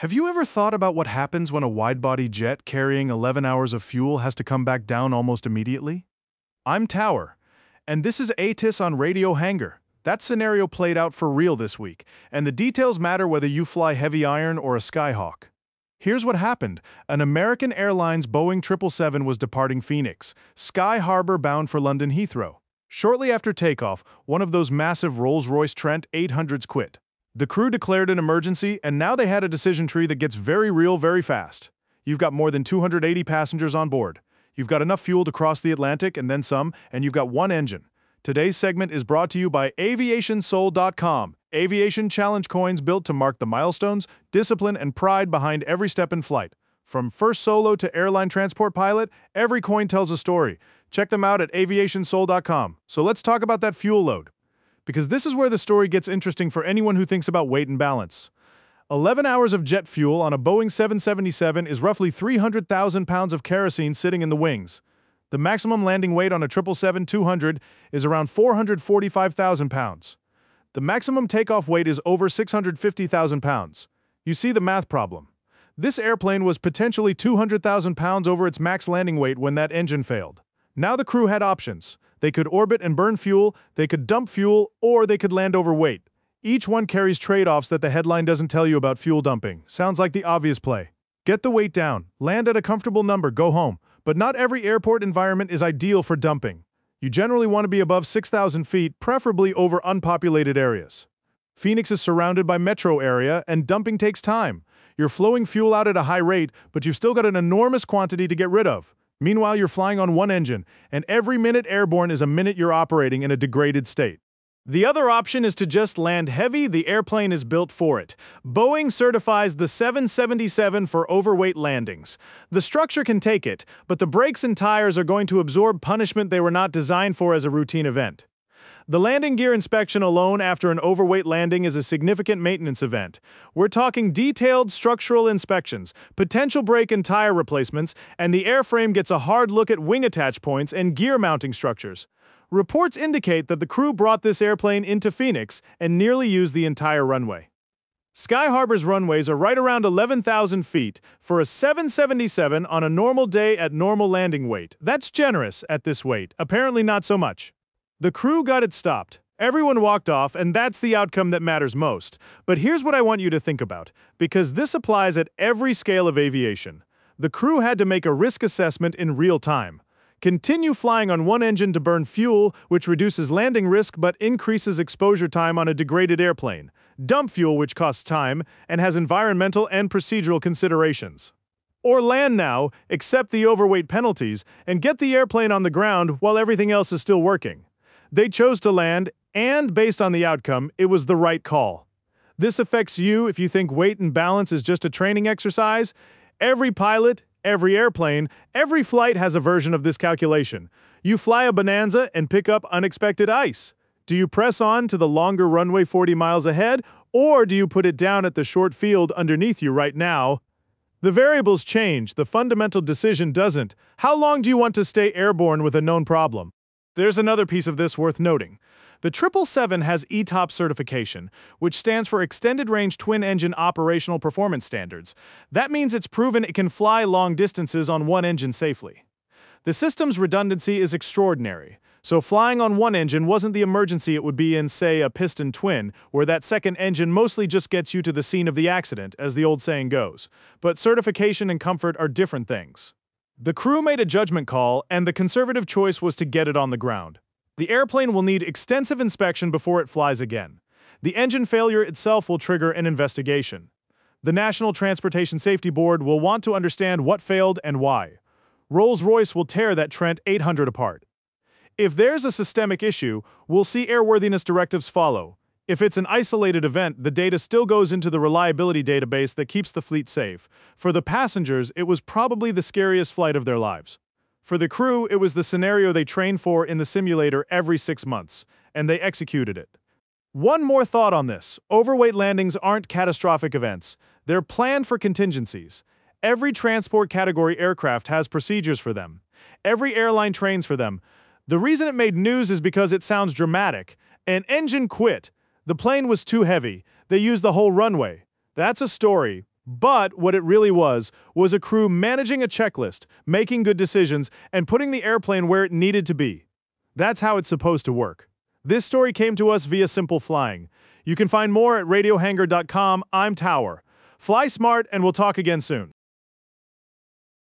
Have you ever thought about what happens when a wide-body jet carrying 11 hours of fuel has to come back down almost immediately? I'm Tower, and this is ATIS on Radio Hangar. That scenario played out for real this week, and the details matter whether you fly Heavy Iron or a Skyhawk. Here's what happened. An American Airlines Boeing 777 was departing Phoenix, Sky Harbor bound for London Heathrow. Shortly after takeoff, one of those massive Rolls-Royce Trent 800s quit. The crew declared an emergency, and now they had a decision tree that gets very real very fast. You've got more than 280 passengers on board. You've got enough fuel to cross the Atlantic and then some, and you've got one engine. Today's segment is brought to you by AviationSoul.com. Aviation challenge coins built to mark the milestones, discipline, and pride behind every step in flight. From first solo to airline transport pilot, every coin tells a story. Check them out at AviationSoul.com. So let's talk about that fuel load, because this is where the story gets interesting for anyone who thinks about weight and balance. 11 hours of jet fuel on a Boeing 777 is roughly 300,000 pounds of kerosene sitting in the wings. The maximum landing weight on a 777-200 is around 445,000 pounds. The maximum takeoff weight is over 650,000 pounds. You see the math problem. This airplane was potentially 200,000 pounds over its max landing weight when that engine failed. Now the crew had options. They could orbit and burn fuel, they could dump fuel, or they could land overweight. Each one carries trade-offs that the headline doesn't tell you about fuel dumping. Sounds like the obvious play. Get the weight down, land at a comfortable number, go home. But not every airport environment is ideal for dumping. You generally want to be above 6,000 feet, preferably over unpopulated areas. Phoenix is surrounded by metro area, and dumping takes time. You're flowing fuel out at a high rate, but you've still got an enormous quantity to get rid of. Meanwhile, you're flying on one engine, and every minute airborne is a minute you're operating in a degraded state. The other option is to just land heavy. The airplane is built for it. Boeing certifies the 777 for overweight landings. The structure can take it, but the brakes and tires are going to absorb punishment they were not designed for as a routine event. The landing gear inspection alone after an overweight landing is a significant maintenance event. We're talking detailed structural inspections, potential brake and tire replacements, and the airframe gets a hard look at wing attach points and gear mounting structures. Reports indicate that the crew brought this airplane into Phoenix and nearly used the entire runway. Sky Harbor's runways are right around 11,000 feet for a 777 on a normal day at normal landing weight. That's generous at this weight, apparently not so much. The crew got it stopped. Everyone walked off, and that's the outcome that matters most. But here's what I want you to think about, because this applies at every scale of aviation. The crew had to make a risk assessment in real time. Continue flying on one engine to burn fuel, which reduces landing risk but increases exposure time on a degraded airplane. Dump fuel, which costs time and has environmental and procedural considerations. Or land now, accept the overweight penalties, and get the airplane on the ground while everything else is still working. They chose to land, and based on the outcome, it was the right call. This affects you if you think weight and balance is just a training exercise. Every pilot, every airplane, every flight has a version of this calculation. You fly a Bonanza and pick up unexpected ice. Do you press on to the longer runway 40 miles ahead, or do you put it down at the short field underneath you right now? The variables change, the fundamental decision doesn't. How long do you want to stay airborne with a known problem? There's another piece of this worth noting. The 777 has ETOPS certification, which stands for Extended Range Twin Engine Operational Performance Standards. That means it's proven it can fly long distances on one engine safely. The system's redundancy is extraordinary, so flying on one engine wasn't the emergency it would be in, say, a piston twin, where that second engine mostly just gets you to the scene of the accident, as the old saying goes. But certification and comfort are different things. The crew made a judgment call, and the conservative choice was to get it on the ground. The airplane will need extensive inspection before it flies again. The engine failure itself will trigger an investigation. The National Transportation Safety Board will want to understand what failed and why. Rolls-Royce will tear that Trent 800 apart. If there's a systemic issue, we'll see airworthiness directives follow. If it's an isolated event, the data still goes into the reliability database that keeps the fleet safe. For the passengers, it was probably the scariest flight of their lives. For the crew, it was the scenario they trained for in the simulator every 6 months, and they executed it. One more thought on this. Overweight landings aren't catastrophic events. They're planned for contingencies. Every transport category aircraft has procedures for them. Every airline trains for them. The reason it made news is because it sounds dramatic. An engine quit. The plane was too heavy. They used the whole runway. That's a story, But what it really was a crew managing a checklist, making good decisions, and putting the airplane where it needed to be. That's how it's supposed to work. This story came to us via Simple Flying. You can find more at radiohanger.com. I'm Tower. Fly smart, and we'll talk again soon.